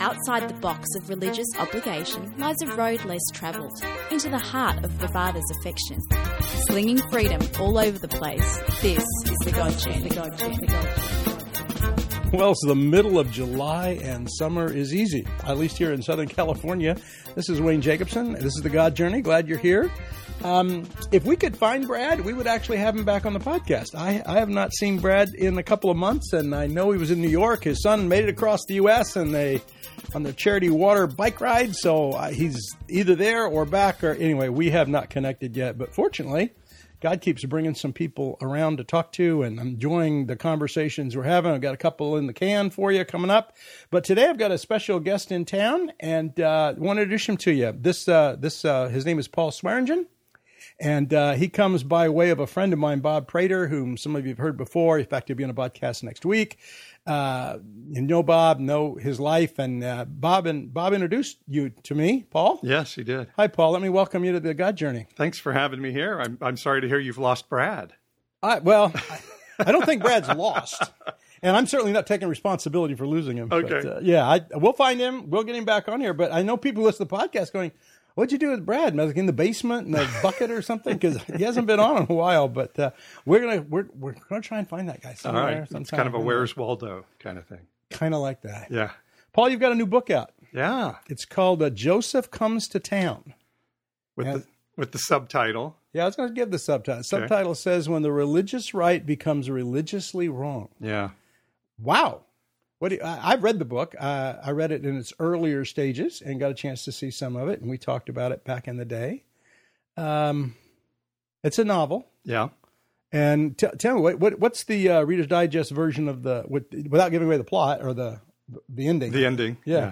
Outside the box of religious obligation lies a road less travelled, into the heart of the Father's affection. Slinging freedom all over the place, this is the God Journey. The God Journey. The God Journey. Well, it's the middle of July and summer is easy, at least here in Southern California. This is Wayne Jacobson. This is the God Journey. Glad you're here. If we could find Brad, we would actually have him back on the podcast. I have not seen Brad in a couple of months, and I know he was in New York. His son made it across the U.S. on the Charity Water bike ride, so he's either there or back. Or anyway, we have not connected yet. But fortunately, God keeps bringing some people around to talk to, and I'm enjoying the conversations we're having. I've got a couple in the can for you coming up. But today I've got a special guest in town, and want to introduce him to you. His name is Paul Swearingen. And he comes by way of a friend of mine, Bob Prater, whom some of you have heard before. In fact, he'll be on a podcast next week. You know Bob, know his life, and Bob introduced you to me, Paul. Yes, he did. Hi, Paul. Let me welcome you to the God Journey. Thanks for having me here. I'm sorry to hear you've lost Brad. I don't think Brad's lost, and I'm certainly not taking responsibility for losing him. Okay. But, we'll find him. We'll get him back on here. But I know people who listen to the podcast going, "What'd you do with Brad? Like in the basement in the bucket or something?" Because he hasn't been on in a while. But we're gonna try and find that guy somewhere. All right, it's kind of a Where's Waldo kind of thing. Kind of like that. Yeah. Paul, you've got a new book out. Yeah. It's called Joseph Comes to Town. With the subtitle. Yeah, I was going to give the subtitle. Subtitle says, "When the religious right becomes religiously wrong." Yeah. Wow. I've read the book. I read it in its earlier stages and got a chance to see some of it, and we talked about it back in the day. It's a novel. Yeah. And tell me, what's the Reader's Digest version of without giving away the plot or the ending? The ending. Yeah.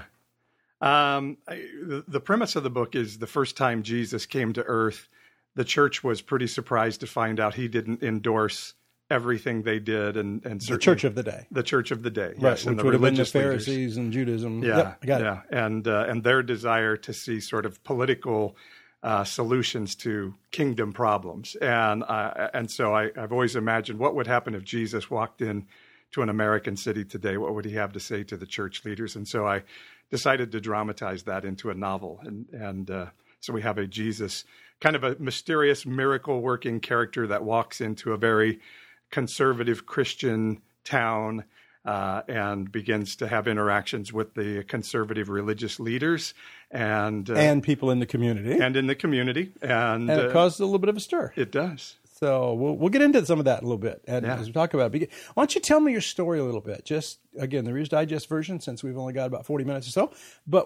The premise of the book is the first time Jesus came to earth, the church was pretty surprised to find out he didn't endorse everything they did, and the church of the day. The church of the day, right, yes, which and the would have been the religious Pharisees leaders. and Judaism. Yeah, yep, I got it. And their desire to see sort of political solutions to kingdom problems, and so I've always imagined what would happen if Jesus walked in to an American city today. What would he have to say to the church leaders? And so I decided to dramatize that into a novel, and so we have a Jesus, kind of a mysterious miracle-working character that walks into a very conservative Christian town and begins to have interactions with the conservative religious leaders and people in the community. And in the community. And it caused a little bit of a stir. It does. So we'll get into some of that a little bit as we talk about it. Why don't you tell me your story a little bit? Just, again, the Reader's Digest version, since we've only got about 40 minutes or so. But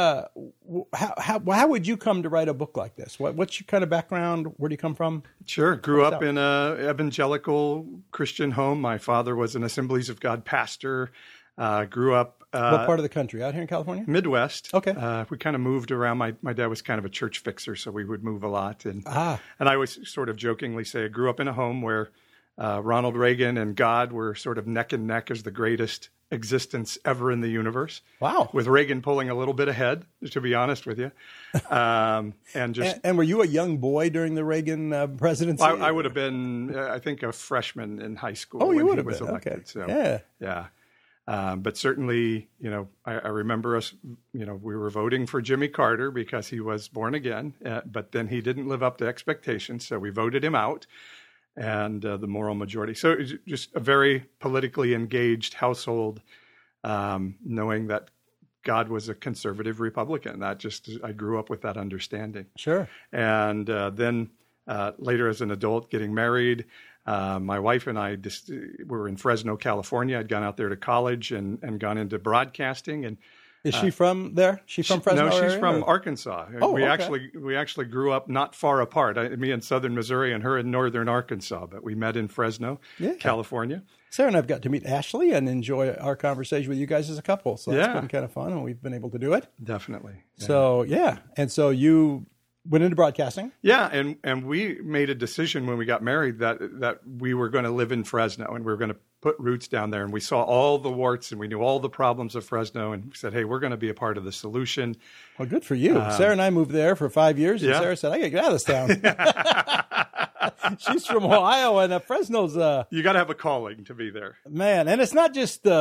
how would you come to write a book like this? What's your kind of background? Where do you come from? Sure. Grew up in an evangelical Christian home. My father was an Assemblies of God pastor. Grew up... what part of the country? Out here in California? Midwest. Okay. We kind of moved around. My dad was kind of a church fixer, so we would move a lot. And I always sort of jokingly say I grew up in a home where Ronald Reagan and God were sort of neck and neck as the greatest existence ever in the universe. Wow. With Reagan pulling a little bit ahead, to be honest with you. And were you a young boy during the Reagan presidency? I would have been, I think, a freshman in high school. Oh, you would have been. Elected, okay. So, yeah. But certainly, I remember us, we were voting for Jimmy Carter because he was born again, but then he didn't live up to expectations, so we voted him out, and the moral majority. So it was just a very politically engaged household, knowing that God was a conservative Republican. I grew up with that understanding. Sure. And then later as an adult, getting married, my wife and I were in Fresno, California. I'd gone out there to college and gone into broadcasting. And is she from there? She's from Fresno? No, she's area, from or? Arkansas. Oh, we okay. actually grew up not far apart. Me in southern Missouri and her in northern Arkansas. But we met in Fresno, California. Sarah and I've got to meet Ashley and enjoy our conversation with you guys as a couple. So that's been kind of fun, and we've been able to do it. Definitely. Yeah. So, and so you went into broadcasting? Yeah, and we made a decision when we got married that we were going to live in Fresno and we were going to put roots down there. And we saw all the warts and we knew all the problems of Fresno, and we said, hey, we're going to be a part of the solution. Well, good for you. Sarah and I moved there for 5 years, and Sarah said, I got to get out of this town. She's from Ohio, and Fresno's... you got to have a calling to be there. Man, and it's not just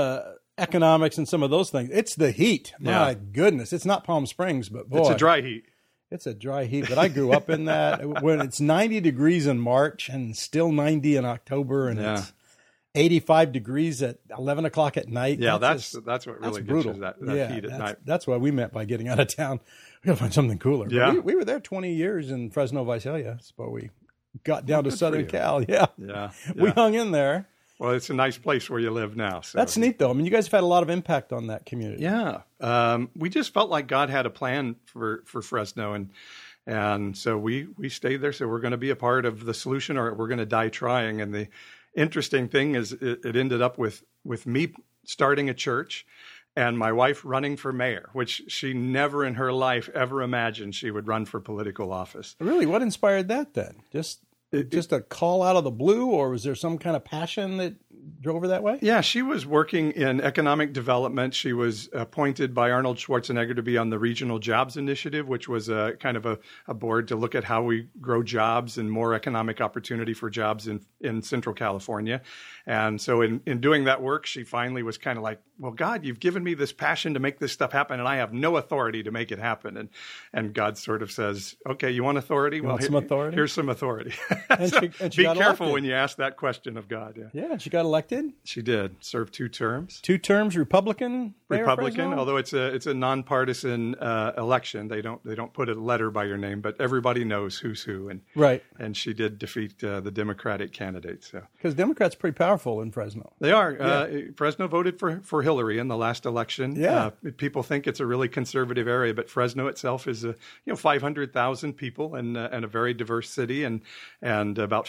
economics and some of those things. It's the heat. My goodness. It's not Palm Springs, but boy. It's a dry heat. It's a dry heat, but I grew up in that. When it's 90 degrees in March and still 90 in October, and it's 85 degrees at 11 o'clock at night. Yeah, that's what really gets you that heat at night. That's what we meant by getting out of town. We got to find something cooler. Yeah. We were there 20 years in Fresno, Visalia, but we got down to Southern Cal. Yeah. We hung in there. Well, it's a nice place where you live now. So. That's neat, though. I mean, you guys have had a lot of impact on that community. Yeah. We just felt like God had a plan for Fresno, and so we stayed there. So we're going to be a part of the solution, or we're going to die trying. And the interesting thing is it ended up with me starting a church and my wife running for mayor, which she never in her life ever imagined she would run for political office. Really? What inspired that then? Just a call out of the blue, or was there some kind of passion that drove her that way? Yeah, she was working in economic development. She was appointed by Arnold Schwarzenegger to be on the Regional Jobs Initiative, which was a kind of a board to look at how we grow jobs and more economic opportunity for jobs in Central California. And so in doing that work, she finally was kind of like, well, God, you've given me this passion to make this stuff happen, and I have no authority to make it happen. And God sort of says, okay, you want authority? Want some authority? Here's some authority. And she be careful elected. when you ask that question of God. Yeah, she got elected. She did. Served 2 terms. 2 terms, Republican. Although it's a nonpartisan election. They don't put a letter by your name, but everybody knows who's who. And right. And she did defeat the Democratic candidate. So because Democrats are pretty powerful in Fresno. They are. Fresno voted for Hillary in the last election. Yeah. People think it's a really conservative area, but Fresno itself is 500,000 people and a very diverse city, and about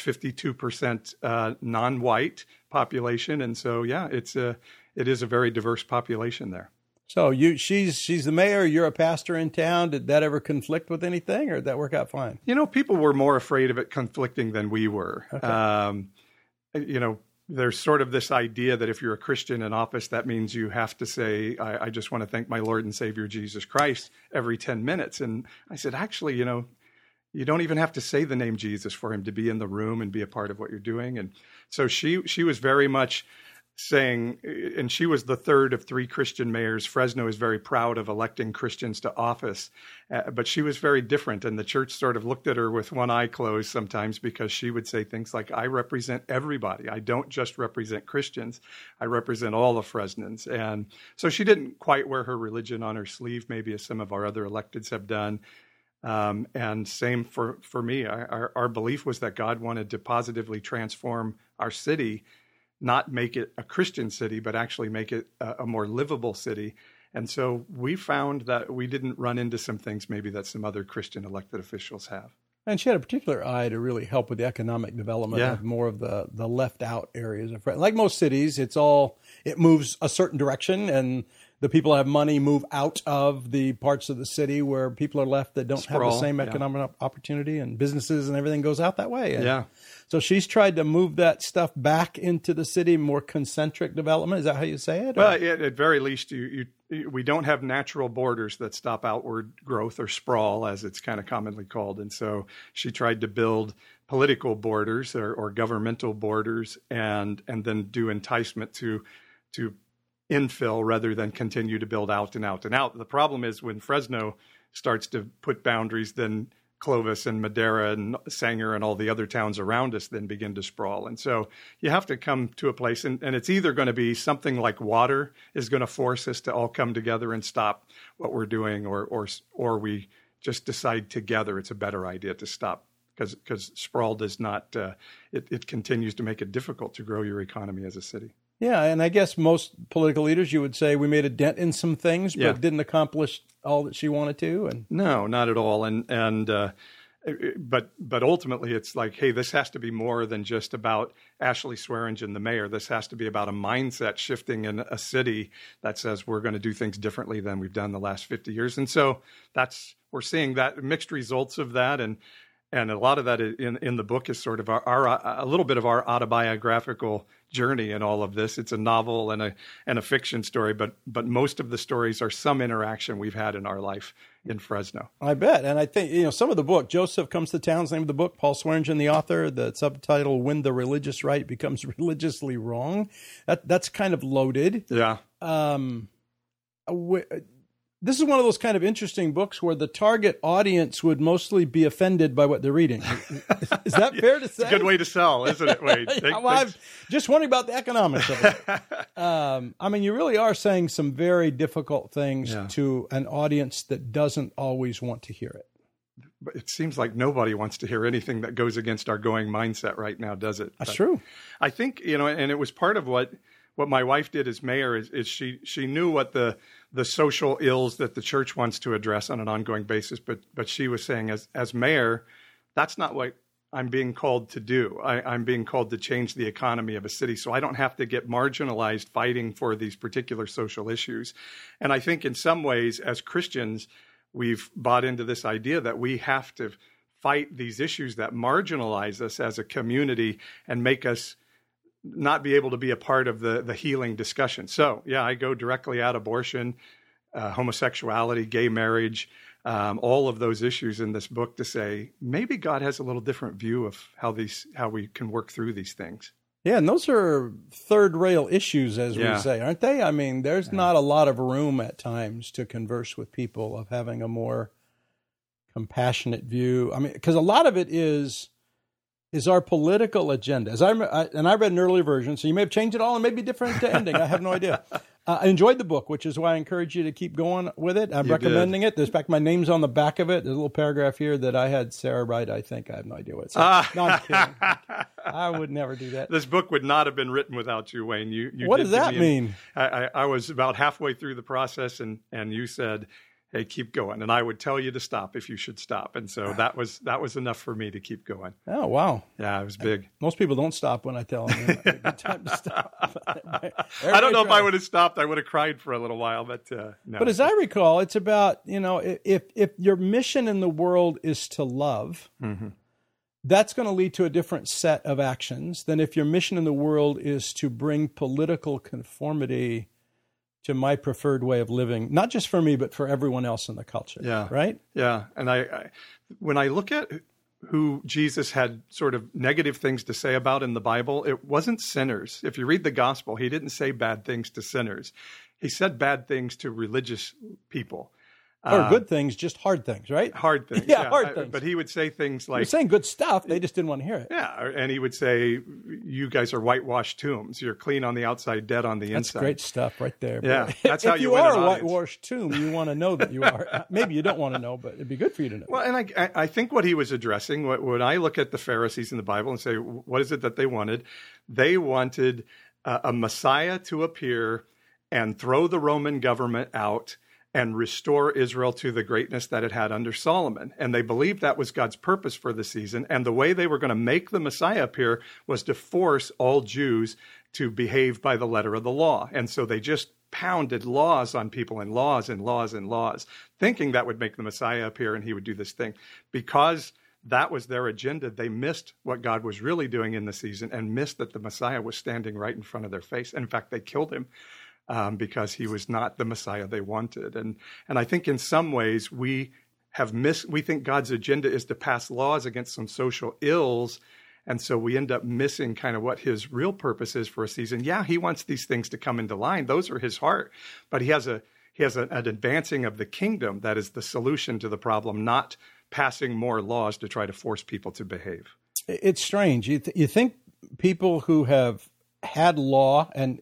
52% non-white population, and so it is a very diverse population there. So she's the mayor. You're a pastor in town. Did that ever conflict with anything, or did that work out fine? People were more afraid of it conflicting than we were. Okay. There's sort of this idea that if you're a Christian in office, that means you have to say, I just want to thank my Lord and Savior Jesus Christ every 10 minutes. And I said, actually, you don't even have to say the name Jesus for him to be in the room and be a part of what you're doing. And so she was very much saying, and she was the third of 3 Christian mayors. Fresno is very proud of electing Christians to office, but she was very different. And the church sort of looked at her with one eye closed sometimes, because she would say things like, I represent everybody. I don't just represent Christians. I represent all of Fresnans. And so she didn't quite wear her religion on her sleeve, maybe as some of our other electeds have done. And same for me. Our belief was that God wanted to positively transform our city, not make it a Christian city, but actually make it a more livable city. And so we found that we didn't run into some things maybe that some other Christian elected officials have. And she had a particular eye to really help with the economic development of more of the left out areas of Fresno. Like most cities, it moves a certain direction, and the people who have money move out of the parts of the city where people are left that don't have the same economic opportunity, and businesses and everything goes out that way. And so she's tried to move that stuff back into the city, more concentric development. Is that how you say it? Well, at very least, we don't have natural borders that stop outward growth, or sprawl, as it's kind of commonly called. And so she tried to build political borders or governmental borders, and then do enticement to infill rather than continue to build out and out and out. The problem is when Fresno starts to put boundaries, then Clovis and Madera and Sanger and all the other towns around us then begin to sprawl. And so you have to come to a place, and it's either going to be something like water is going to force us to all come together and stop what we're doing, or we just decide together it's a better idea to stop, because sprawl does not, it continues to make it difficult to grow your economy as a city. Yeah, and I guess most political leaders, you would say, we made a dent in some things, but didn't accomplish all that she wanted to. And no, not at all. But ultimately, it's like, hey, this has to be more than just about Ashley Swearingen, the mayor. This has to be about a mindset shifting in a city that says we're going to do things differently than we've done the last 50 years. And so we're seeing that mixed results of that, and a lot of that in the book is sort of a little bit of our autobiographical journey in all of this. It's a novel and a fiction story, but most of the stories are some interaction we've had in our life in Fresno. I bet. And I think, some of the book, Joseph Comes to Town's the name of the book, Paul Swearingen, the author, the subtitle, When the Religious Right Becomes Religiously Wrong. That's kind of loaded. Yeah. this is one of those kind of interesting books where the target audience would mostly be offended by what they're reading. Is that fair to say? It's a good way to sell, isn't it, Wade? I'm just wondering about the economics of it. You really are saying some very difficult things to an audience that doesn't always want to hear it. But it seems like nobody wants to hear anything that goes against our going mindset right now, does it? That's true. I think, and it was part of what my wife did as mayor is she knew what the social ills that the church wants to address on an ongoing basis, but she was saying as mayor, that's not what I'm being called to do. I'm being called to change the economy of a city, so I don't have to get marginalized fighting for these particular social issues. And I think in some ways, as Christians, we've bought into this idea that we have to fight these issues that marginalize us as a community and make us not be able to be a part of the healing discussion. So, I go directly at abortion, homosexuality, gay marriage, all of those issues in this book to say maybe God has a little different view of how we can work through these things. Yeah, and those are third rail issues, as we say, aren't they? There's not a lot of room at times to converse with people of having a more compassionate view. Because a lot of it is our political agenda. And I read an earlier version, so you may have changed it all and maybe different ending. I have no idea. I enjoyed the book, which is why I encourage you to keep going with it. I'm recommending it. There's my name's on the back of it. There's a little paragraph here that I had Sarah write. I think I have no idea what it says. No, I'm kidding. I would never do that. This book would not have been written without you, Wayne. You what does that mean? I was about halfway through the process, and you said, hey, keep going. And I would tell you to stop if you should stop. And so that was enough for me to keep going. Oh, wow. Yeah, it was big. Most people don't stop when I tell them it's a good time to stop. I don't know if I would have stopped. I would have cried for a little while, but no. But as I recall, it's about, if your mission in the world is to love, that's going to lead to a different set of actions than if your mission in the world is to bring political conformity to my preferred way of living, not just for me, but for everyone else in the culture. Yeah. Right? Yeah. And when I look at who Jesus had sort of negative things to say about in the Bible, it wasn't sinners. If you read the gospel, he didn't say bad things to sinners. He said bad things to religious people. Or good things, just hard things, right? Hard things. Yeah, hard things. But he would say things like... You're saying good stuff, they just didn't want to hear it. Yeah, and he would say, you guys are whitewashed tombs. You're clean on the outside, dead on the inside. That's great stuff right there. Yeah, that's how you win an audience. If you are a whitewashed tomb, you want to know that you are. Maybe you don't want to know, but it'd be good for you to know. Well, and I think what he was addressing, when I look at the Pharisees in the Bible and say, what is it that they wanted? They wanted a Messiah to appear and throw the Roman government out and restore Israel to the greatness that it had under Solomon. And they believed that was God's purpose for the season. And the way they were going to make the Messiah appear was to force all Jews to behave by the letter of the law. And so they just pounded laws on people and laws and laws and laws, thinking that would make the Messiah appear and he would do this thing. Because that was their agenda, they missed what God was really doing in the season and missed that the Messiah was standing right in front of their face. In fact, they killed him. Because he was not the Messiah they wanted. And I think in some ways we think God's agenda is to pass laws against some social ills. And so we end up missing kind of what his real purpose is for a season. Yeah, he wants these things to come into line. Those are his heart. But he has an advancing of the kingdom that is the solution to the problem, not passing more laws to try to force people to behave. It's strange. You think people who have had law, and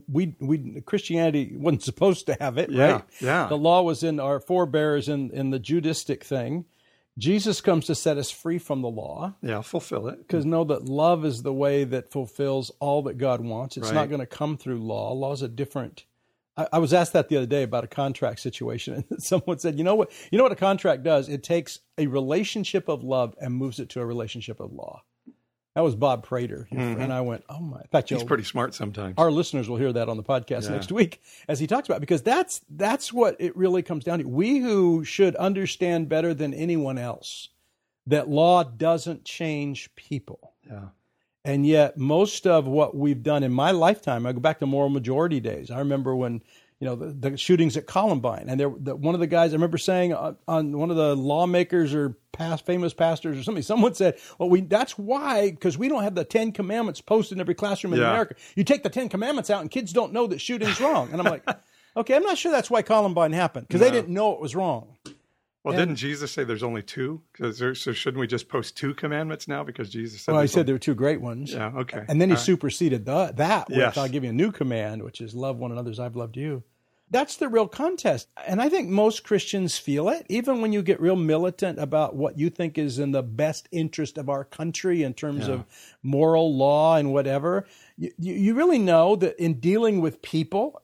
Christianity wasn't supposed to have it, right? Yeah. The law was in our forebears in the Judaistic thing. Jesus comes to set us free from the law. Yeah, fulfill it. Because know that love is the way that fulfills all that God wants. It's right. not going to come through law. Law's a different... I was asked that the other day about a contract situation, and someone said, you know what a contract does? It takes a relationship of love and moves it to a relationship of law. That was Bob Prater. And I went, oh my. In fact, he's pretty smart sometimes. Our listeners will hear that on the podcast next week as he talks about it, because that's what it really comes down to. We who should understand better than anyone else that law doesn't change people. Yeah. And yet most of what we've done in my lifetime, I go back to moral majority days. I remember when, the shootings at Columbine, and one of the guys I remember saying on one of the lawmakers or famous pastors or something, someone said, well, that's why, because we don't have the 10 Commandments posted in every classroom in America. You take the 10 Commandments out and kids don't know that shooting's wrong. And I'm like, okay, I'm not sure that's why Columbine happened, because they didn't know it was wrong. Well, didn't Jesus say there's only 2? So shouldn't we just post 2 commandments now because Jesus said? Well, he said there were 2 great ones. Yeah, okay. And then he superseded that with, Yes. I'll give you a new command, which is love one another as I've loved you. That's the real contest. And I think most Christians feel it, even when you get real militant about what you think is in the best interest of our country in terms of moral law and whatever. You really know that in dealing with people,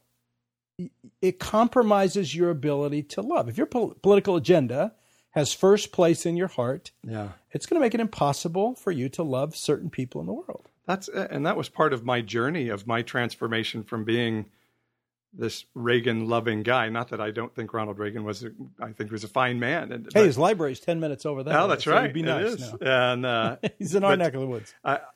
it compromises your ability to love. If your political agenda has first place in your heart, it's going to make it impossible for you to love certain people in the world. And that was part of my journey of my transformation from being this Reagan-loving guy. Not that I don't think Ronald Reagan I think he was a fine man. His library's 10 minutes over there. Oh, that's right. It'd be nice. It is. And he's in our neck of the woods.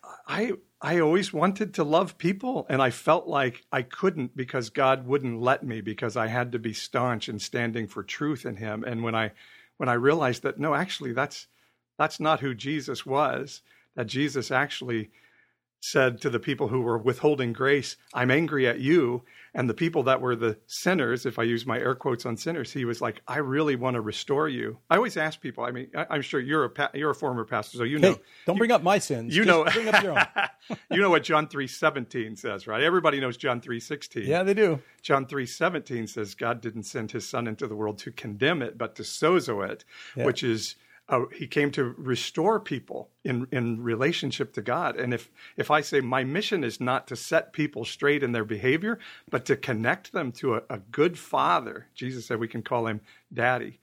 I always wanted to love people, and I felt like I couldn't because God wouldn't let me, because I had to be staunch and standing for truth in Him. And when I realized that, no, actually, that's not who Jesus was, that Jesus actually said to the people who were withholding grace, I'm angry at you. And the people that were the sinners, if I use my air quotes on sinners, he was like, I really want to restore you. I always ask people, I'm sure you're a former pastor, so Hey, don't bring up my sins. Just bring up your own. You know what John 3:17 says, right? Everybody knows John 3:16. Yeah, they do. John 3:17 says God didn't send his son into the world to condemn it, but to sozo it, which is he came to restore people in relationship to God. And if I say my mission is not to set people straight in their behavior, but to connect them to a good father, Jesus said we can call him daddy,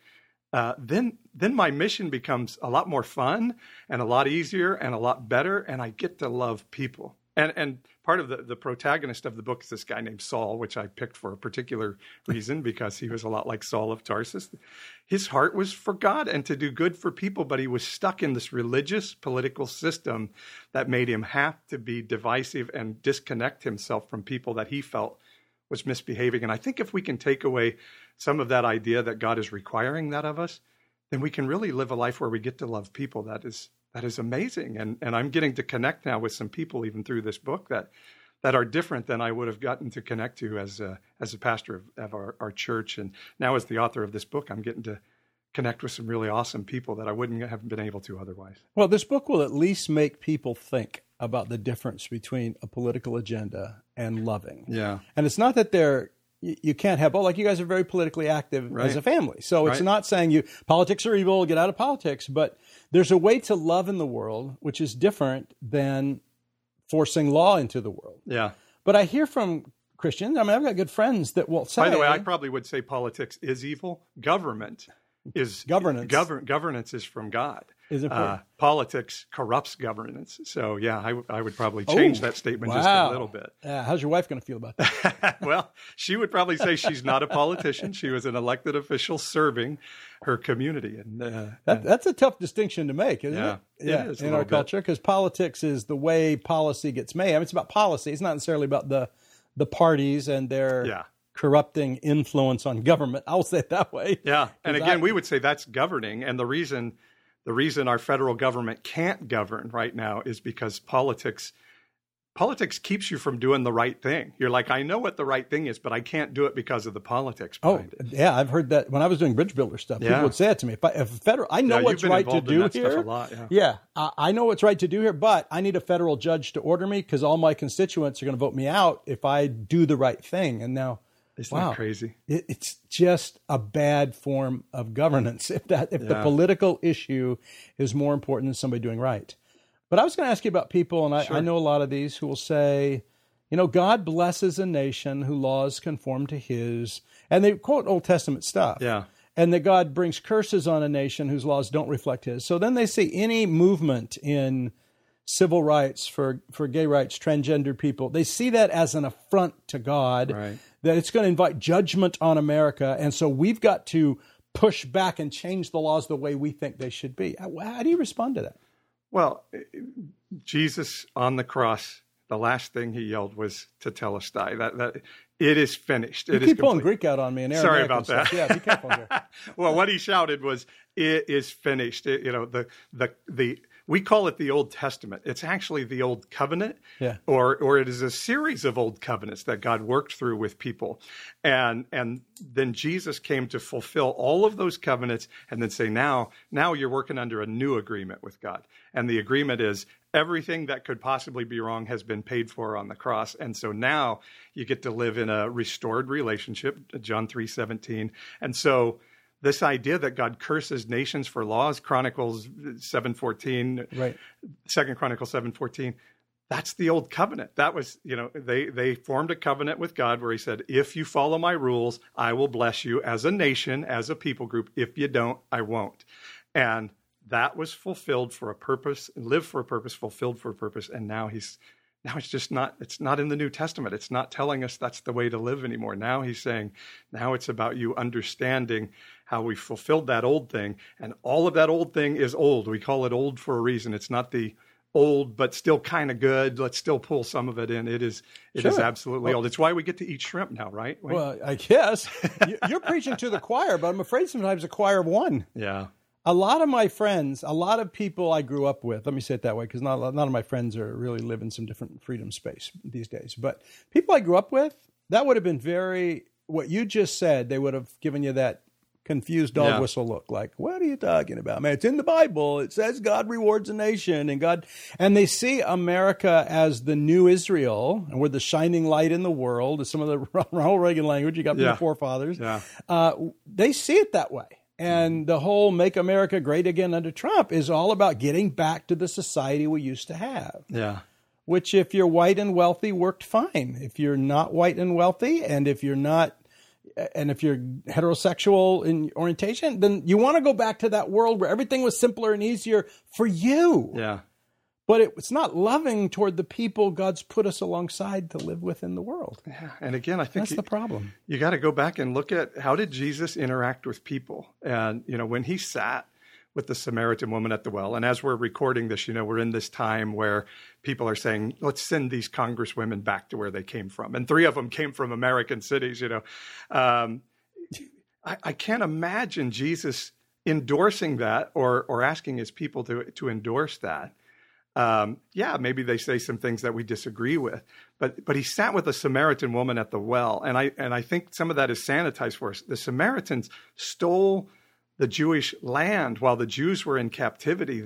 then my mission becomes a lot more fun and a lot easier and a lot better, and I get to love people. And part of the protagonist of the book is this guy named Saul, which I picked for a particular reason because he was a lot like Saul of Tarsus. His heart was for God and to do good for people, but he was stuck in this religious political system that made him have to be divisive and disconnect himself from people that he felt was misbehaving. And I think if we can take away some of that idea that God is requiring that of us, then we can really live a life where we get to love people. That is amazing. And I'm getting to connect now with some people, even through this book, that are different than I would have gotten to connect to as a pastor of our church. And now as the author of this book, I'm getting to connect with some really awesome people that I wouldn't have been able to otherwise. Well, this book will at least make people think about the difference between a political agenda and loving. Yeah. And it's not that you can't have both. Like, you guys are very politically active as a family. So it's not saying politics are evil, get out of politics, but there's a way to love in the world, which is different than forcing law into the world. Yeah. But I hear from Christians, I've got good friends that will say... By the way, I probably would say politics is evil. Government is... Governance. Governance is from God. Is important. Politics corrupts governance. So, yeah, I would probably change that statement just a little bit. How's your wife going to feel about that? Well, she would probably say she's not a politician. She was an elected official serving her community. And that's a tough distinction to make, isn't it? Yeah, it is in our culture, because politics is the way policy gets made. I mean, it's about policy. It's not necessarily about the parties and their corrupting influence on government. I'll say it that way. Yeah, and again, we would say that's governing, and the reason our federal government can't govern right now is because politics keeps you from doing the right thing. You're like, I know what the right thing is, but I can't do it because of the politics behind it. Yeah, I've heard that when I was doing bridge builder stuff. People would say it to me. I know what's right to do here. A lot, I know what's right to do here, but I need a federal judge to order me because all my constituents are going to vote me out if I do the right thing. And now, isn't that crazy? It's just a bad form of governance if the political issue is more important than somebody doing right. But I was going to ask you about people, and I know a lot of these who will say, God blesses a nation whose laws conform to his, and they quote Old Testament stuff. Yeah. And that God brings curses on a nation whose laws don't reflect his. So then they see any movement in civil rights for gay rights, transgender people, they see that as an affront to God, that it's going to invite judgment on America. And so we've got to push back and change the laws the way we think they should be. How do you respond to that? Well, Jesus on the cross, the last thing he yelled was tetelestai. That it is finished. You keep pulling Greek out on me. And sorry about that. Yeah, be careful here. Well, what he shouted was, "It is finished." We call it the Old Testament. It's actually the Old Covenant, or it is a series of old covenants that God worked through with people, and then Jesus came to fulfill all of those covenants, and then say, now you're working under a new agreement with God, and the agreement is everything that could possibly be wrong has been paid for on the cross, and so now you get to live in a restored relationship, John 3:17, and so. This idea that God curses nations for laws, Chronicles 7:14, right. 2 Chronicles 7:14, that's the old covenant. That was, they formed a covenant with God where he said, if you follow my rules, I will bless you as a nation, as a people group. If you don't, I won't. And that was fulfilled for a purpose, lived for a purpose, fulfilled for a purpose. And now it's just not, it's not in the New Testament. It's not telling us that's the way to live anymore. Now he's saying, now it's about you understanding how we fulfilled that old thing. And all of that old thing is old. We call it old for a reason. It's not the old, but still kind of good. Let's still pull some of it in. It is absolutely old. It's why we get to eat shrimp now, right? Well, I guess. You're preaching to the choir, but I'm afraid sometimes a choir of one. Yeah. A lot of my friends, a lot of people I grew up with, let me say it that way, because none of my friends are really living some different freedom space these days. But people I grew up with, that would have been what you just said, they would have given you that confused dog whistle look, like, what are you talking about, man? It's in the Bible. It says God rewards a nation, and they see America as the new Israel, and we're the shining light in the world, as some of the Ronald Reagan language you got from the forefathers. Yeah. They see it that way. And the whole Make America Great Again under Trump is all about getting back to the society we used to have. Yeah. Which, if you're white and wealthy, worked fine. If you're not white and wealthy, and if you're heterosexual in orientation, then you want to go back to that world where everything was simpler and easier for you. Yeah. But it's not loving toward the people God's put us alongside to live with in the world. Yeah. And again, I think that's the problem. You got to go back and look at how did Jesus interact with people? And, when he sat with the Samaritan woman at the well, and as we're recording this, we're in this time where people are saying, let's send these congresswomen back to where they came from. And 3 of them came from American cities, I can't imagine Jesus endorsing that or asking his people to endorse that. Maybe they say some things that we disagree with, but he sat with a Samaritan woman at the well, and I think some of that is sanitized for us. The Samaritans stole the Jewish land while the Jews were in captivity.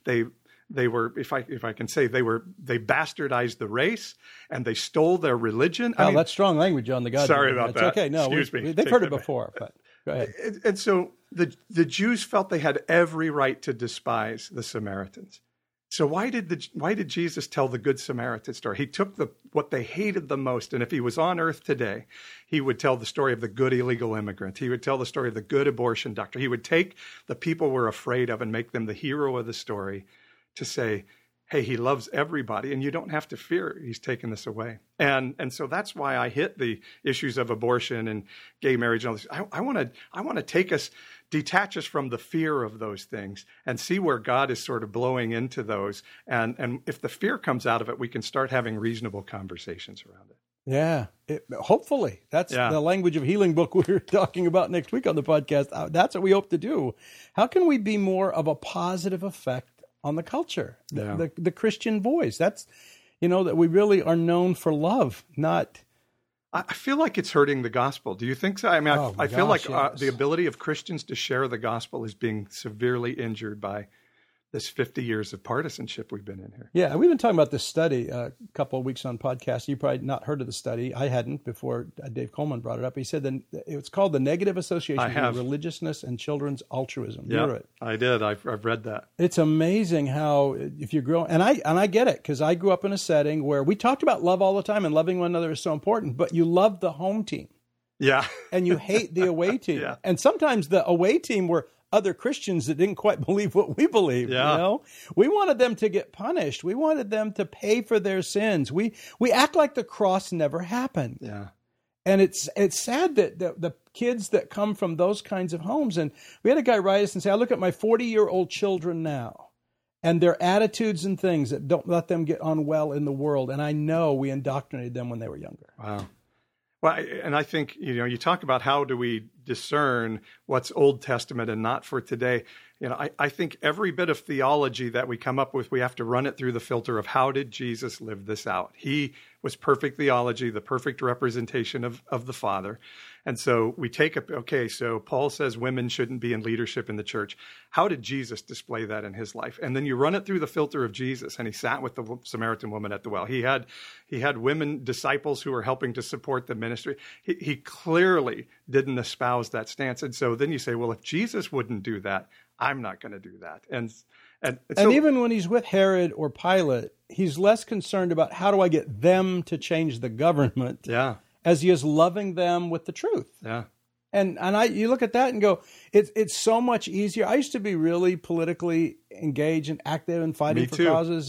They were, if I can say, they bastardized the race and they stole their religion. Oh, that's strong language on the God. Sorry about that. Okay, no, excuse me. They've heard it before, but go ahead. And so the Jews felt they had every right to despise the Samaritans. So why did Jesus tell the Good Samaritan story? He took what they hated the most, and if he was on earth today, he would tell the story of the good illegal immigrant. He would tell the story of the good abortion doctor. He would take the people we're afraid of and make them the hero of the story to say, hey, he loves everybody, and you don't have to fear he's taken this away. And so that's why I hit the issues of abortion and gay marriage and all this. I want to detach us from the fear of those things and see where God is sort of blowing into those. And if the fear comes out of it, we can start having reasonable conversations around it. Yeah, hopefully. That's the language of healing book we're talking about next week on the podcast. That's what we hope to do. How can we be more of a positive effect on the culture, the Christian voice? That's, that we really are known for love, not... I feel like it's hurting the gospel. Do you think so? I mean, I feel like the ability of Christians to share the gospel is being severely injured by this 50 years of partisanship we've been in here. Yeah, we've been talking about this study a couple of weeks on podcast. You probably not heard of the study. I hadn't before Dave Coleman brought it up. He said that it's called the Negative Association between Religiousness and Children's Altruism. Yeah, I did. I've read that. It's amazing how if you grow, and I get it, because I grew up in a setting where we talked about love all the time and loving one another is so important, but you love the home team. Yeah. And you hate the away team. Yeah. And sometimes the away team were other Christians that didn't quite believe what we believed. Yeah. We wanted them to get punished. We wanted them to pay for their sins. We act like the cross never happened. Yeah. And it's sad that the kids that come from those kinds of homes, and we had a guy write us and say, I look at my 40-year-old children now, and their attitudes and things that don't let them get on well in the world. And I know we indoctrinated them when they were younger. Wow. Well, and I think, you talk about how do we discern what's Old Testament and not for today. I think every bit of theology that we come up with, we have to run it through the filter of how did Jesus live this out? He was perfect theology, the perfect representation of the Father. And so we take so Paul says women shouldn't be in leadership in the church. How did Jesus display that in his life? And then you run it through the filter of Jesus, and he sat with the Samaritan woman at the well. He had women disciples who were helping to support the ministry. He clearly didn't espouse that stance. And so then you say, well, if Jesus wouldn't do that, I'm not going to do that. And even when he's with Herod or Pilate, he's less concerned about how do I get them to change the government. Yeah. As he is loving them with the truth. Yeah. And you look at that and go, it's so much easier. I used to be really politically engaged and active and fighting for causes.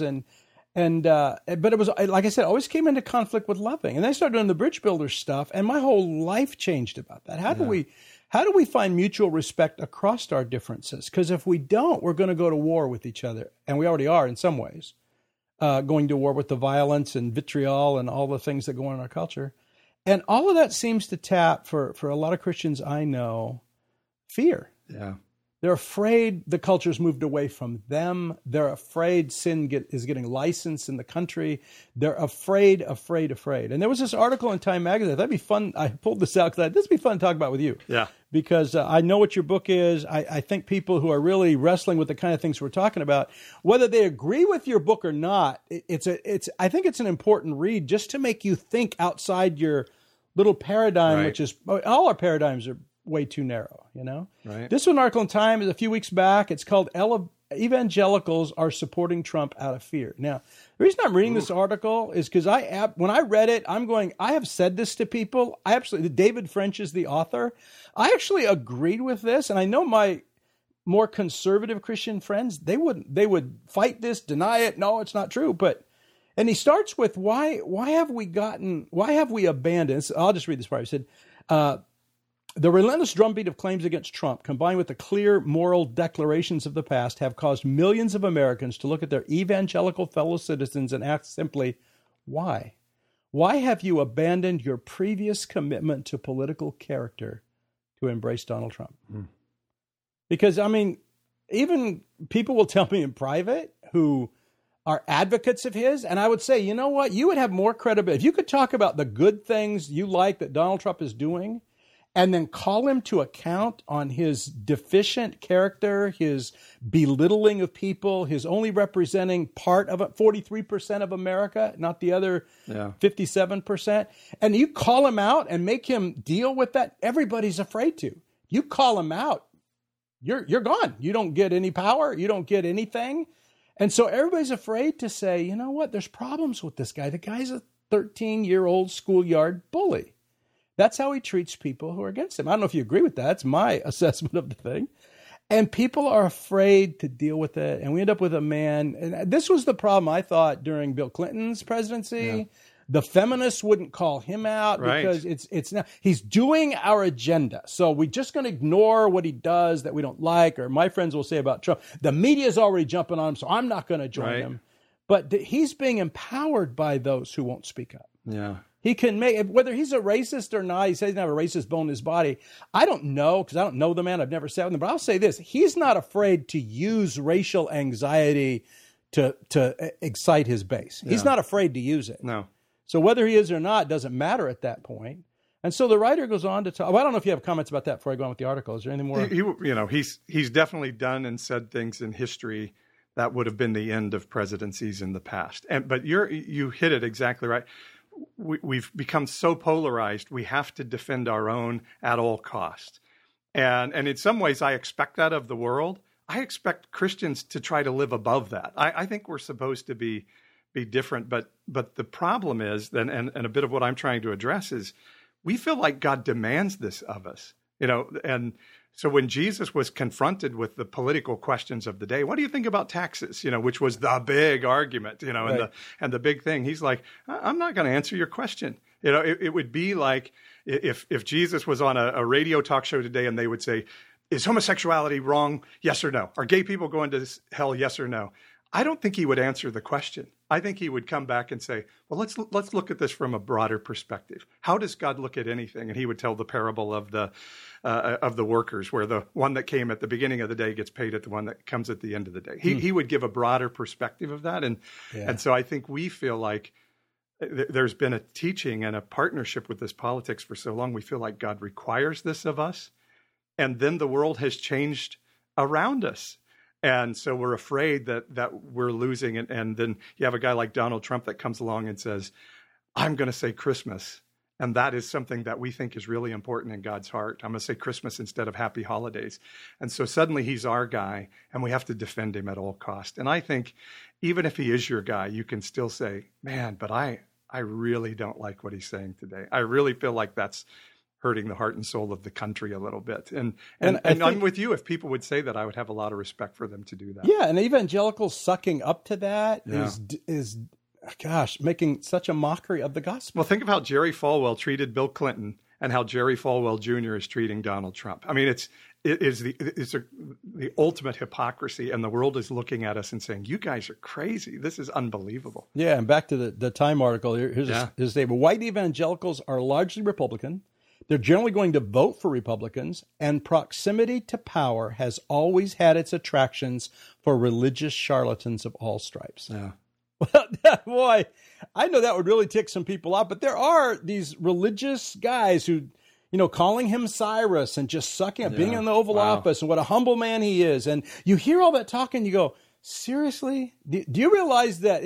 But it was, like I said, always came into conflict with loving. And then I started doing the Bridge Builder stuff, and my whole life changed about that. How do we find mutual respect across our differences? Because if we don't, we're going to go to war with each other. And we already are in some ways, going to war with the violence and vitriol and all the things that go on in our culture. And all of that seems to tap, for a lot of Christians I know, fear. Yeah. They're afraid the culture's moved away from them. They're afraid sin is getting licensed in the country. They're afraid. And there was this article in Time Magazine. That'd be fun. I pulled this out because this would be fun to talk about with you. Yeah. Because I know what your book is. I think people who are really wrestling with the kind of things we're talking about, whether they agree with your book or not, I think it's an important read just to make you think outside your little paradigm, right. Which is, all our paradigms are way too narrow, Right. This was an article in Time a few weeks back. It's called Evangelicals Are Supporting Trump Out of Fear. Now, the reason I'm reading this article is because when I read it, I'm going, I have said this to people. David French is the author. I actually agreed with this, and I know my more conservative Christian friends, they would fight this, deny it. No, it's not true. And he starts with why have we abandoned? I'll just read this part. He said, the relentless drumbeat of claims against Trump, combined with the clear moral declarations of the past, have caused millions of Americans to look at their evangelical fellow citizens and ask simply, why? Why have you abandoned your previous commitment to political character to embrace Donald Trump? Because, even people will tell me in private who are advocates of his, and I would say, you know what? You would have more credibility. If you could talk about the good things you like that Donald Trump is doing, and then call him to account on his deficient character, his belittling of people, his only representing part of it, 43% of America, not the other 57%. And you call him out and make him deal with that, everybody's afraid to. You call him out, you're gone. You don't get any power. You don't get anything. And so everybody's afraid to say, you know what, there's problems with this guy. The guy's a 13-year-old schoolyard bully. That's how he treats people who are against him. I don't know if you agree with that. That's my assessment of the thing. And people are afraid to deal with it. And we end up with a man. And this was the problem, I thought, during Bill Clinton's presidency. Yeah. The feminists wouldn't call him out because it's now he's doing our agenda. So we're just going to ignore what he does that we don't like. Or my friends will say about Trump, the media is already jumping on him, so I'm not going to join him. But he's being empowered by those who won't speak up. Yeah. He can make, whether he's a racist or not, he says he doesn't have a racist bone in his body. I don't know, because I don't know the man. I've never sat with him. But I'll say this. He's not afraid to use racial anxiety to excite his base. Yeah. He's not afraid to use it. No. So whether he is or not doesn't matter at that point. And so the writer goes on to talk. Well, I don't know if you have comments about that before I go on with the article. Is there anything more? He's definitely done and said things in history that would have been the end of presidencies in the past. But you hit it exactly right. We've become so polarized, we have to defend our own at all costs. And in some ways, I expect that of the world. I expect Christians to try to live above that. I think we're supposed to be different. But the problem is, and a bit of what I'm trying to address is, we feel like God demands this of us. And so when Jesus was confronted with the political questions of the day, what do you think about taxes? Which was the big argument, right. and the big thing. He's like, I'm not going to answer your question. It would be like if Jesus was on a radio talk show today and they would say, is homosexuality wrong? Yes or no? Are gay people going to hell? Yes or no? I don't think he would answer the question. I think he would come back and say, well, let's look at this from a broader perspective. How does God look at anything? And he would tell the parable of the workers, where the one that came at the beginning of the day gets paid at the one that comes at the end of the day. He would give a broader perspective of that. And so I think we feel like there's been a teaching and a partnership with this politics for so long. We feel like God requires this of us. And then the world has changed around us. And so we're afraid that we're losing it. And then you have a guy like Donald Trump that comes along and says, I'm going to say Christmas. And that is something that we think is really important in God's heart. I'm going to say Christmas instead of happy holidays. And so suddenly he's our guy, and we have to defend him at all costs. And I think even if he is your guy, you can still say, man, but I really don't like what he's saying today. I really feel like that's hurting the heart and soul of the country a little bit. And I'm with you. If people would say that, I would have a lot of respect for them to do that. Yeah, and evangelicals sucking up to that is making such a mockery of the gospel. Well, think of how Jerry Falwell treated Bill Clinton and how Jerry Falwell Jr. is treating Donald Trump. I mean, it's the ultimate hypocrisy, and the world is looking at us and saying, you guys are crazy. This is unbelievable. Yeah, and back to the Time article. Here's his statement. White evangelicals are largely Republican. They're generally going to vote for Republicans, and proximity to power has always had its attractions for religious charlatans of all stripes. Yeah. Well, boy, I know that would really tick some people off, but there are these religious guys who, calling him Cyrus and just sucking up, being in the Oval Office and what a humble man he is. And you hear all that talk and you go, seriously? Do you realize that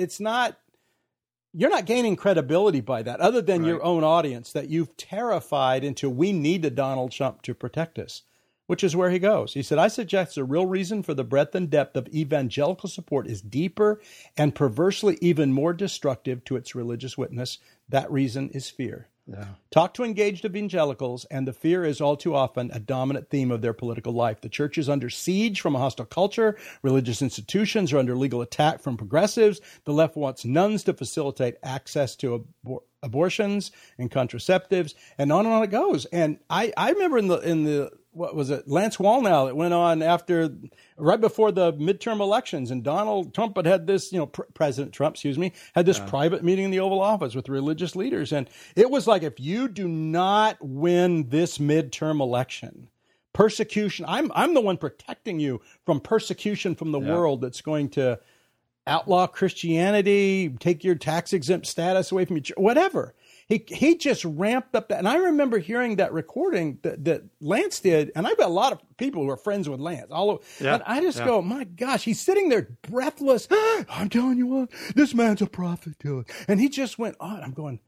you're not gaining credibility by that, other than your own audience, that you've terrified into, we need a Donald Trump to protect us, which is where he goes. He said, I suggest the real reason for the breadth and depth of evangelical support is deeper and perversely even more destructive to its religious witness. That reason is fear. Yeah. Talk to engaged evangelicals, and the fear is all too often a dominant theme of their political life. The church is under siege from a hostile culture. Religious institutions are under legal attack from progressives. The left wants nuns to facilitate access to abortions and contraceptives, and on it goes. And I remember in the what was it, Lance Wallnau, that went on right before the midterm elections, and Donald Trump had this, President Trump, had this private meeting in the Oval Office with religious leaders. And it was like, if you do not win this midterm election, persecution, I'm the one protecting you from persecution from the world that's going to outlaw Christianity, take your tax-exempt status away from you, whatever. He just ramped up that. And I remember hearing that recording that Lance did, and I've got a lot of people who are friends with Lance. And I just go, my gosh, he's sitting there breathless. I'm telling you what, this man's a prophet to us. And he just went on. I'm going,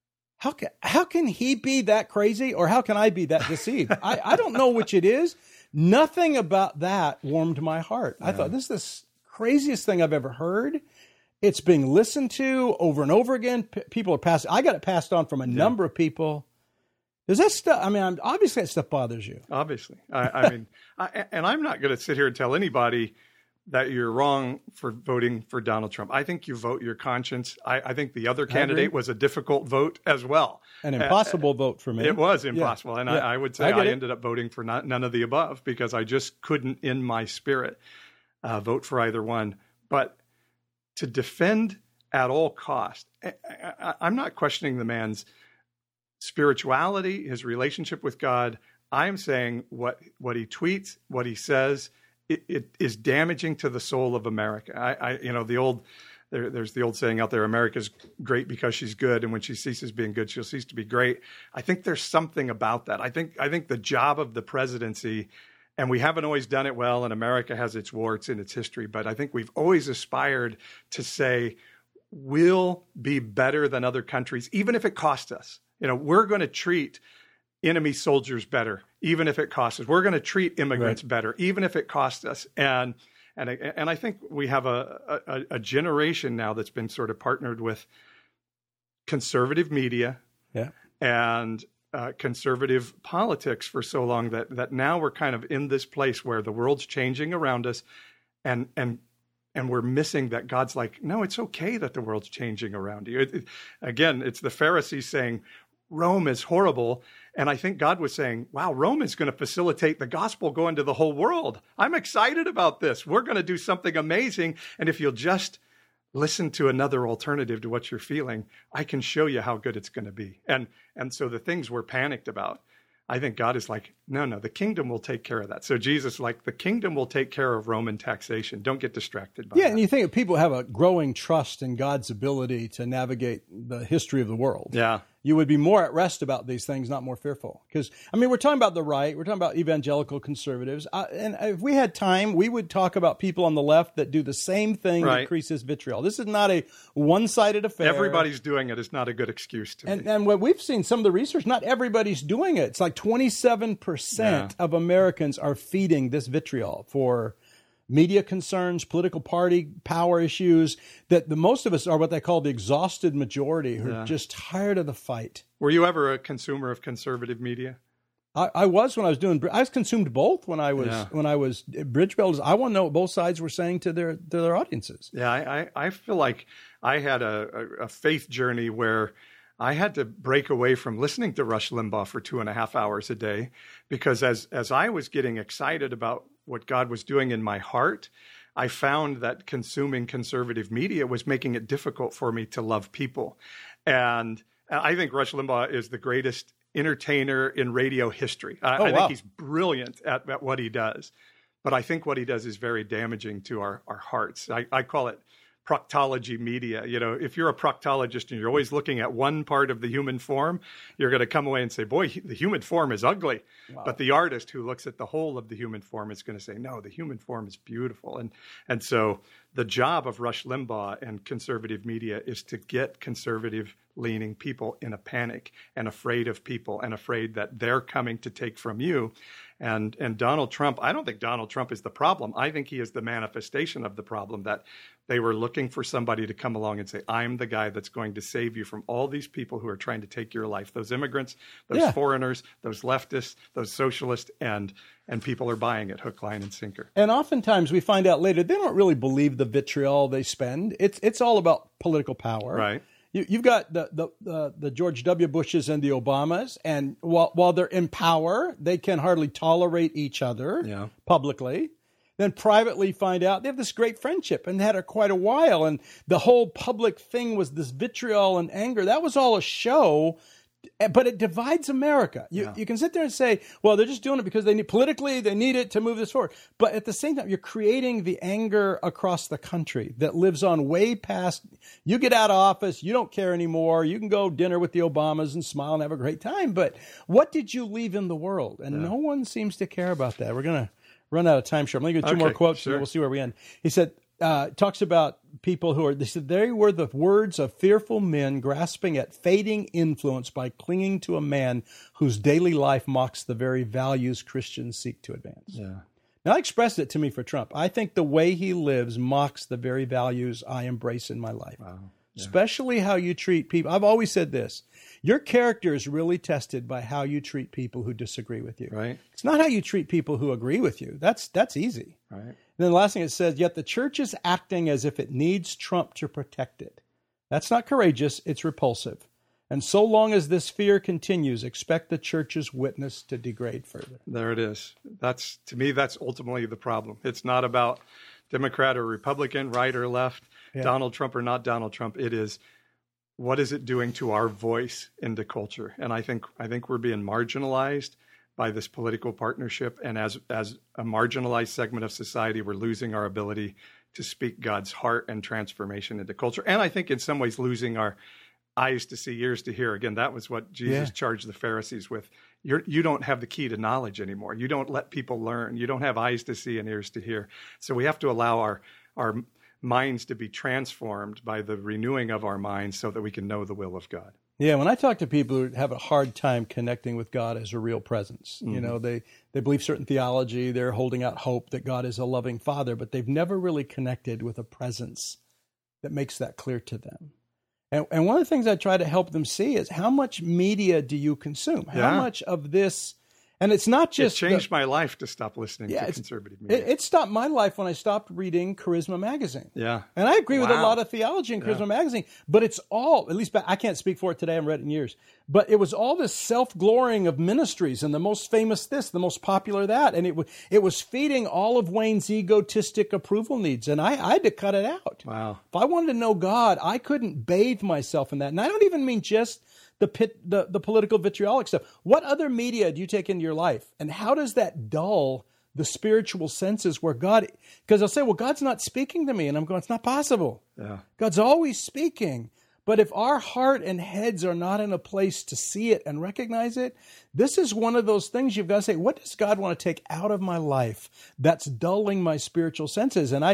how can he be that crazy, or how can I be that deceived? I don't know which it is. Nothing about that warmed my heart. I thought, this is the craziest thing I've ever heard. It's being listened to over and over again. People are passing. I got it passed on from a number of people. Does that stuff? I mean, obviously that stuff bothers you. Obviously, and I'm not going to sit here and tell anybody that you're wrong for voting for Donald Trump. I think you vote your conscience. I think the other candidate was a difficult vote as well. An impossible vote for me. It was impossible, and I would say I ended up voting for none of the above, because I just couldn't, in my spirit, vote for either one. But to defend at all cost, I'm not questioning the man's spirituality, his relationship with God. I'm saying what he tweets, what he says, it is damaging to the soul of America. There's the old saying out there, America's great because she's good, and when she ceases being good, she'll cease to be great. I think there's something about that. I think the job of the presidency, and we haven't always done it well, and America has its warts in its history, but I think we've always aspired to say, we'll be better than other countries, even if it costs us. We're going to treat enemy soldiers better, even if it costs us. We're going to treat immigrants better, even if it costs us. And I think we have a generation now that's been sort of partnered with conservative media and conservative politics for so long that now we're kind of in this place where the world's changing around us, and we're missing that God's like, no, it's okay that the world's changing around you. Again, it's the Pharisees saying, Rome is horrible. And I think God was saying, wow, Rome is going to facilitate the gospel going to the whole world. I'm excited about this. We're going to do something amazing. And if you'll just listen to another alternative to what you're feeling, I can show you how good it's going to be. And so the things we're panicked about, I think God is like, no, the kingdom will take care of that. So Jesus, like, the kingdom will take care of Roman taxation. Don't get distracted by that. Yeah, and you think if people have a growing trust in God's ability to navigate the history of the world, you would be more at rest about these things, not more fearful. Because, I mean, we're talking about the right, we're talking about evangelical conservatives, and if we had time, we would talk about people on the left that do the same thing that increases vitriol. This is not a one-sided affair. Everybody's doing it. It's not a good excuse to me. And what we've seen, some of the research, not everybody's doing it. It's like 27% of Americans are feeding this vitriol for media concerns, political party power issues, that the most of us are what they call the exhausted majority who are just tired of the fight. Were you ever a consumer of conservative media? I was when I was doing. I was consumed both when I was bridge builders. I want to know what both sides were saying to their audiences. Yeah, I feel like I had a faith journey where I had to break away from listening to Rush Limbaugh for 2.5 hours a day, because as I was getting excited about what God was doing in my heart, I found that consuming conservative media was making it difficult for me to love people. And I think Rush Limbaugh is the greatest entertainer in radio history. I think he's brilliant at what he does. But I think what he does is very damaging to our hearts. I call it proctology media. You know, if you're a proctologist and you're always looking at one part of the human form, you're going to come away and say, boy, the human form is ugly. Wow. But the artist who looks at the whole of the human form is going to say, no, the human form is beautiful. And so the job of Rush Limbaugh and conservative media is to get conservative-leaning people in a panic and afraid of people and afraid that they're coming to take from you. And Donald Trump, I don't think Donald Trump is the problem. I think he is the manifestation of the problem, that they were looking for somebody to come along and say, I'm the guy that's going to save you from all these people who are trying to take your life, those immigrants, those foreigners, those leftists, those socialists, and people are buying it hook, line, and sinker. And oftentimes we find out later they don't really believe the vitriol they spend. It's all about political power. Right. You've got the George W. Bushes and the Obamas, and while they're in power, they can hardly tolerate each other publicly. Then privately find out they have this great friendship and had it quite a while. And the whole public thing was this vitriol and anger. That was all a show, but it divides America. You can sit there and say, well, they're just doing it because they need it to move this forward. But at the same time, you're creating the anger across the country that lives on way past. You get out of office, you don't care anymore. You can go dinner with the Obamas and smile and have a great time. But what did you leave in the world? And no one seems to care about that. We're going to run out of time, sure. I'm going to get two more quotes, and we'll see where we end. He said, talks about people they were the words of fearful men grasping at fading influence by clinging to a man whose daily life mocks the very values Christians seek to advance. Yeah. Now, I expressed it to me for Trump. I think the way he lives mocks the very values I embrace in my life. Wow. Yeah. Especially how you treat people. I've always said this. Your character is really tested by how you treat people who disagree with you. Right. It's not how you treat people who agree with you. That's easy. Right. And then the last thing it says, yet the church is acting as if it needs Trump to protect it. That's not courageous. It's repulsive. And so long as this fear continues, expect the church's witness to degrade further. There it is. To me, that's ultimately the problem. It's not about Democrat or Republican, right or left, Donald Trump or not Donald Trump. It is, what is it doing to our voice in the culture? And I think we're being marginalized by this political partnership. And as a marginalized segment of society, we're losing our ability to speak God's heart and transformation into culture. And I think in some ways losing our eyes to see, ears to hear. Again, that was what Jesus charged the Pharisees with. You don't have the key to knowledge anymore. You don't let people learn. You don't have eyes to see and ears to hear. So we have to allow our minds to be transformed by the renewing of our minds so that we can know the will of God. Yeah, when I talk to people who have a hard time connecting with God as a real presence, you know, they believe certain theology, they're holding out hope that God is a loving Father, but they've never really connected with a presence that makes that clear to them. And one of the things I try to help them see is, how much media do you consume? How much of this, And it's not just... It changed my life to stop listening to conservative media. It stopped my life when I stopped reading Charisma Magazine. Yeah. And I agree with a lot of theology in Charisma Magazine, but it's all, at least I can't speak for it today, I haven't read it in years, but it was all this self-glorying of ministries and the most famous this, the most popular that, and it was feeding all of Wayne's egotistic approval needs, and I had to cut it out. Wow. If I wanted to know God, I couldn't bathe myself in that. And I don't even mean just the political vitriolic stuff. What other media do you take into your life? And how does that dull the spiritual senses where God, because they'll say, well, God's not speaking to me. And I'm going, it's not possible. Yeah. God's always speaking. But if our heart and heads are not in a place to see it and recognize it, this is one of those things you've got to say, what does God want to take out of my life that's dulling my spiritual senses? And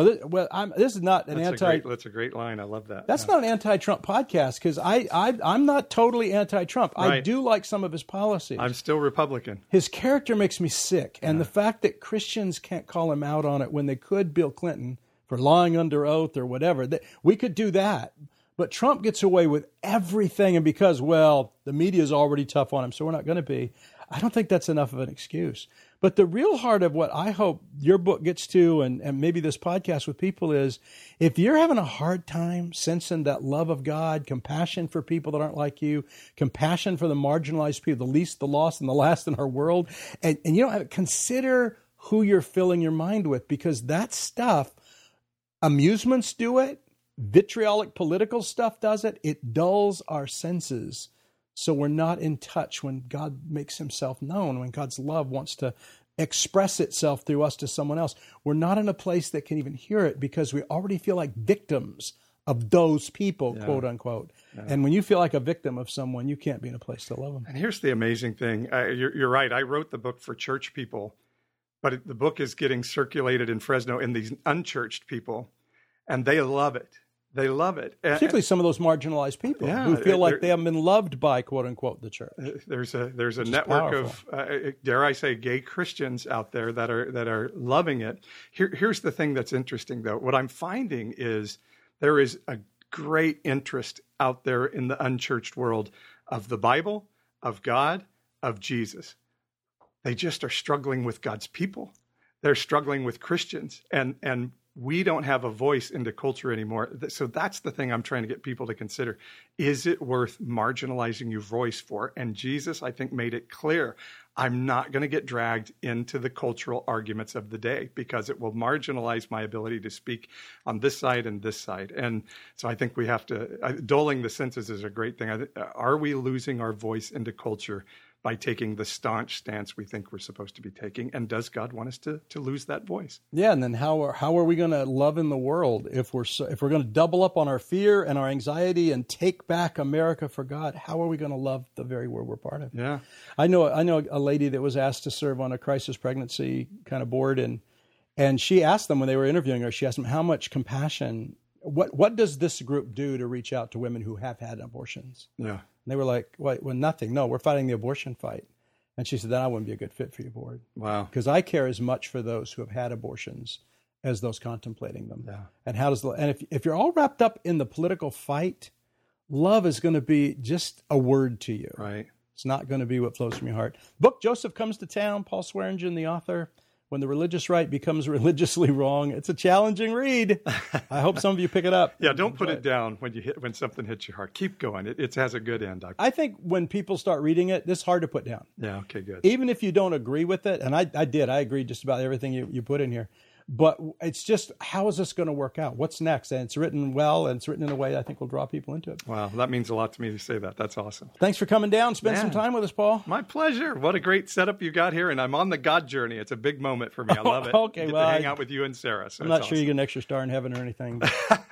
this is not an that's a great line. I love that. That's not an anti-Trump podcast because I'm not totally anti-Trump. Right. I do like some of his policies. I'm still Republican. His character makes me sick. And the fact that Christians can't call him out on it when they could Bill Clinton for lying under oath or whatever, we could do that. But Trump gets away with everything, and because, well, the media is already tough on him, so we're not going to be. I don't think that's enough of an excuse. But the real heart of what I hope your book gets to, and maybe this podcast with people, is if you're having a hard time sensing that love of God, compassion for people that aren't like you, compassion for the marginalized people, the least, the lost, and the last in our world, and you don't consider who you're filling your mind with, because that stuff, amusements do it. Vitriolic political stuff does it. It dulls our senses. So we're not in touch when God makes himself known, when God's love wants to express itself through us to someone else. We're not in a place that can even hear it because we already feel like victims of those people, quote unquote. Yeah. And when you feel like a victim of someone, you can't be in a place to love them. And here's the amazing thing. You're right. I wrote the book for church people, but the book is getting circulated in Fresno in these unchurched people, and they love it. They love it. Particularly some of those marginalized people who feel like they haven't been loved by, quote unquote, the church. There's a network of, dare I say, gay Christians out there that are loving it. Here's the thing that's interesting, though. What I'm finding is there is a great interest out there in the unchurched world of the Bible, of God, of Jesus. They just are struggling with God's people. They're struggling with Christians, and we don't have a voice into culture anymore. So that's the thing I'm trying to get people to consider. Is it worth marginalizing your voice for? And Jesus, I think, made it clear. I'm not going to get dragged into the cultural arguments of the day because it will marginalize my ability to speak on this side and this side. And so I think we have to, dulling the senses is a great thing. Are we losing our voice into culture by taking the staunch stance we think we're supposed to be taking? And does God want us to lose that voice? Yeah, and then how are we going to love in the world if we're going to double up on our fear and our anxiety and take back America for God? How are we going to love the very world we're part of? Yeah, I know a lady that was asked to serve on a crisis pregnancy kind of board, and she asked them when they were interviewing her. She asked them how much compassion. What does this group do to reach out to women who have had abortions? Yeah. And they were like, well, nothing. No, we're fighting the abortion fight. And she said, then I wouldn't be a good fit for your board. Wow. Because I care as much for those who have had abortions as those contemplating them. Yeah. And if you're all wrapped up in the political fight, love is going to be just a word to you. Right. It's not going to be what flows from your heart. Book, Joseph Comes to Town, Paul Swearingen, the author. When the religious right becomes religiously wrong. It's a challenging read. I hope some of you pick it up. Yeah, don't put it down when something hits your heart. Keep going. It has a good end. I think when people start reading it, this is hard to put down. Yeah, okay, good. Even if you don't agree with it, and I did. I agreed just about everything you put in here. But it's just, how is this going to work out? What's next? And it's written well, and it's written in a way I think will draw people into it. Wow, that means a lot to me to say that. That's awesome. Thanks for coming down. Spend some time with us, Paul. My pleasure. What a great setup you got here, and I'm on the God journey. It's a big moment for me. I love it. Okay, to hang out with you and Sarah. So I'm not sure you get an extra star in heaven or anything.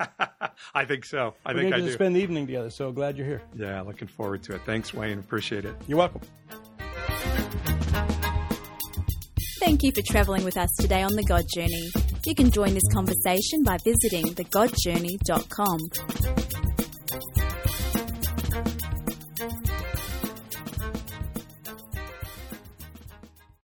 I think so. I think I do. Spend the evening together, so glad you're here. Yeah, looking forward to it. Thanks, Wayne. Appreciate it. You're welcome. Thank you for travelling with us today on The God Journey. You can join this conversation by visiting thegodjourney.com.